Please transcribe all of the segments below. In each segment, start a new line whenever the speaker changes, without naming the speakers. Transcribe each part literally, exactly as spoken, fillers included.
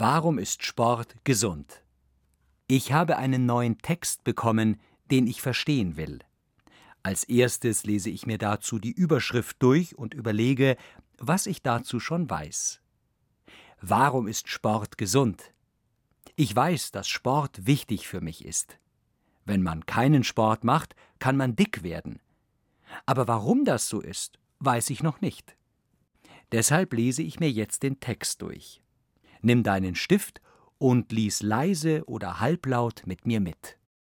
Warum ist Sport gesund? Ich habe einen neuen Text bekommen, den ich verstehen will. Als erstes lese ich mir dazu die Überschrift durch und überlege, was ich dazu schon weiß. Warum ist Sport gesund? Ich weiß, dass Sport wichtig für mich ist. Wenn man keinen Sport macht, kann man dick werden. Aber warum das so ist, weiß ich noch nicht. Deshalb lese ich mir jetzt den Text durch. Nimm deinen Stift und lies leise oder halblaut mit mir mit.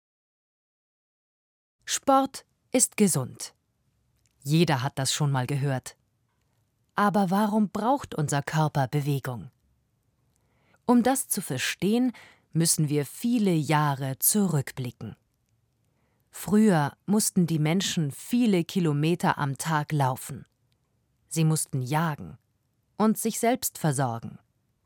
Sport ist gesund. Jeder hat das schon mal gehört. Aber warum braucht unser Körper Bewegung? Um das zu verstehen, müssen wir viele Jahre zurückblicken. Früher mussten die Menschen viele Kilometer am Tag laufen. Sie mussten jagen und sich selbst versorgen.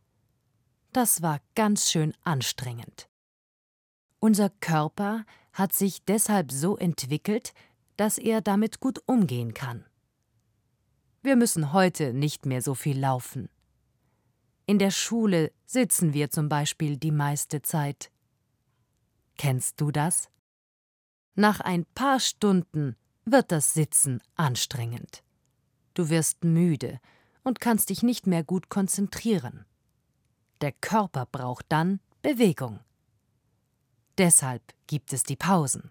Das war ganz schön anstrengend. Unser Körper hat sich deshalb so entwickelt, dass er damit gut umgehen kann. Wir müssen heute nicht mehr so viel laufen. In der Schule sitzen wir zum Beispiel die meiste Zeit. Kennst du das? Nach ein paar Stunden wird das Sitzen anstrengend. Du wirst müde und kannst dich nicht mehr gut konzentrieren. Der Körper braucht dann Bewegung. Deshalb gibt es die Pausen.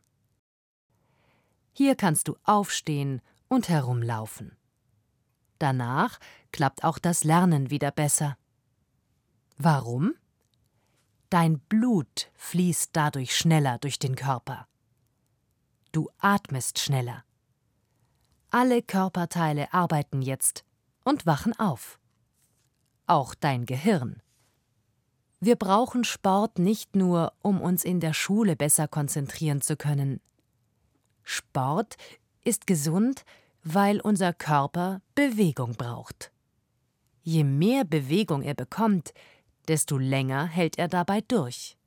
Hier kannst du aufstehen und herumlaufen. Danach klappt auch das Lernen wieder besser. Warum? Dein Blut fließt dadurch schneller durch den Körper. Du atmest schneller. Alle Körperteile arbeiten jetzt und wachen auf. Auch dein Gehirn. Wir brauchen Sport nicht nur, um uns in der Schule besser konzentrieren zu können. Sport ist gesund, weil unser Körper Bewegung braucht. Je mehr Bewegung er bekommt, desto länger hält er dabei durch.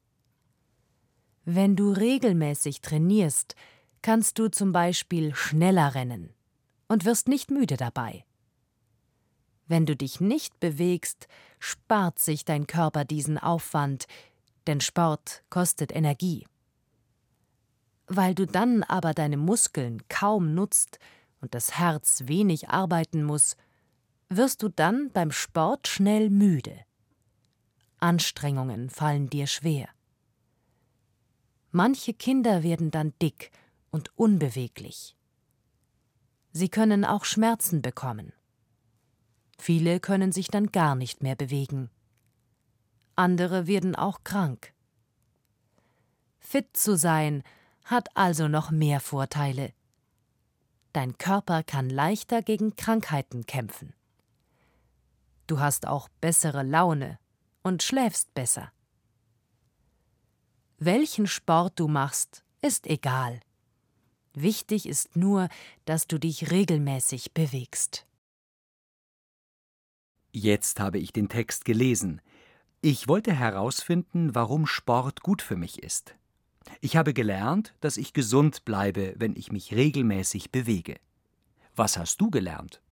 Wenn du regelmäßig trainierst, kannst du zum Beispiel schneller rennen und wirst nicht müde dabei. Wenn du dich nicht bewegst, spart sich dein Körper diesen Aufwand, denn Sport kostet Energie. Weil du dann aber deine Muskeln kaum nutzt und das Herz wenig arbeiten muss, wirst du dann beim Sport schnell müde. Anstrengungen fallen dir schwer. Manche Kinder werden dann dick und unbeweglich. Sie können auch Schmerzen bekommen. Viele können sich dann gar nicht mehr bewegen. Andere werden auch krank. Fit zu sein hat also noch mehr Vorteile. Dein Körper kann leichter gegen Krankheiten kämpfen. Du hast auch bessere Laune und schläfst besser. Welchen Sport du machst, ist egal. Wichtig ist nur, dass du dich regelmäßig bewegst.
Jetzt habe ich den Text gelesen. Ich wollte herausfinden, warum Sport gut für mich ist. Ich habe gelernt, dass ich gesund bleibe, wenn ich mich regelmäßig bewege. Was hast du gelernt?